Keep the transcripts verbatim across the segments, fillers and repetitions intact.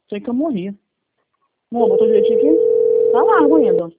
Sei que eu morri. Amor, botou direitinho aqui? Tá largo ainda.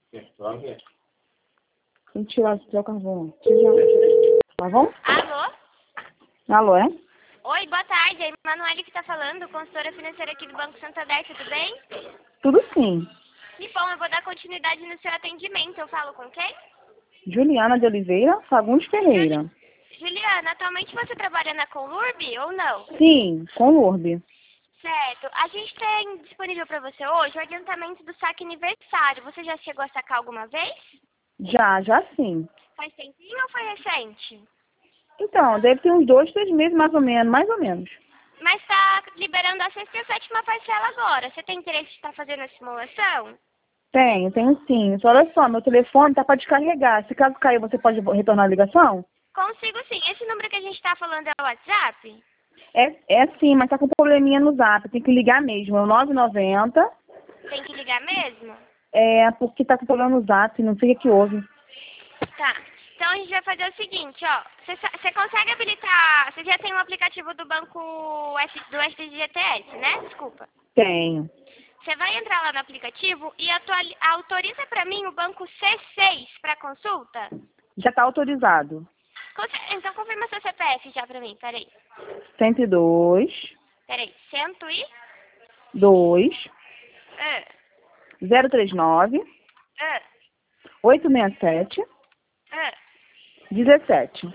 Tem que tirar o carvão. Tira. Tá bom? Alô? Alô, é? Oi, boa tarde. É a Emanuele que tá falando, consultora financeira aqui do Banco Santander, tudo bem? Tudo sim. Que bom, eu vou dar continuidade no seu atendimento. Eu falo com quem? Juliana de Oliveira Fagundes Ferreira. Juli... Juliana, atualmente você trabalha na Conlurb ou não? Sim, com Lourbe. Certo. A gente tem disponível para você hoje o adiantamento do saque aniversário. Você já chegou a sacar alguma vez? Já, já sim. Faz tempinho ou foi recente? Então, deve ter uns dois, três meses mais ou menos, mais ou menos. Mas tá liberando a sexta e a sétima parcela agora. Você tem interesse de estar fazendo a simulação? Tenho, tenho sim. Só olha só, meu telefone tá para descarregar. Se caso cair, você pode retornar a ligação? Consigo sim. Esse número que a gente tá falando é o WhatsApp? É, é sim, mas tá com probleminha no zap. Tem que ligar mesmo. É o nove nove zero. Tem que ligar mesmo? É, porque tá com problema no zap. Não sei o que houve. Tá. Então a gente vai fazer o seguinte, ó. Você sa- você consegue habilitar... Você já tem um aplicativo do banco S- do S D G T S, né? Desculpa. Tenho. Você vai entrar lá no aplicativo e atuali- autoriza pra mim o banco C seis para consulta? Já tá autorizado. Conse- Então confirma seu C P F já pra mim, peraí. cento e dois, Peraí, cento e... dois, Ah, zero três nove, ah, oito seis sete, ah. dezessete.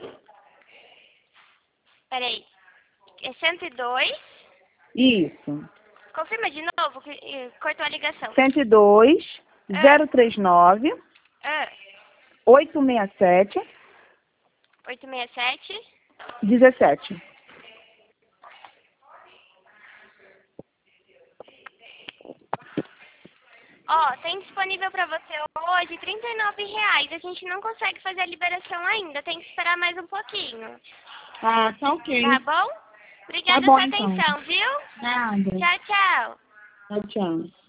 Peraí. É cento e dois. Isso. Confirma de novo que eh, cortou a ligação. cento e dois, Ah, zero três nove, ah. oito seis sete, oito seis sete. dezessete. Ó, tem disponível pra você hoje trinta e nove reais. A gente não consegue fazer a liberação ainda. Tem que esperar mais um pouquinho. Ah, tá ok. Tá bom? Tá Obrigada bom pela então. atenção, viu? Nada. Tchau, tchau. Tchau, tchau.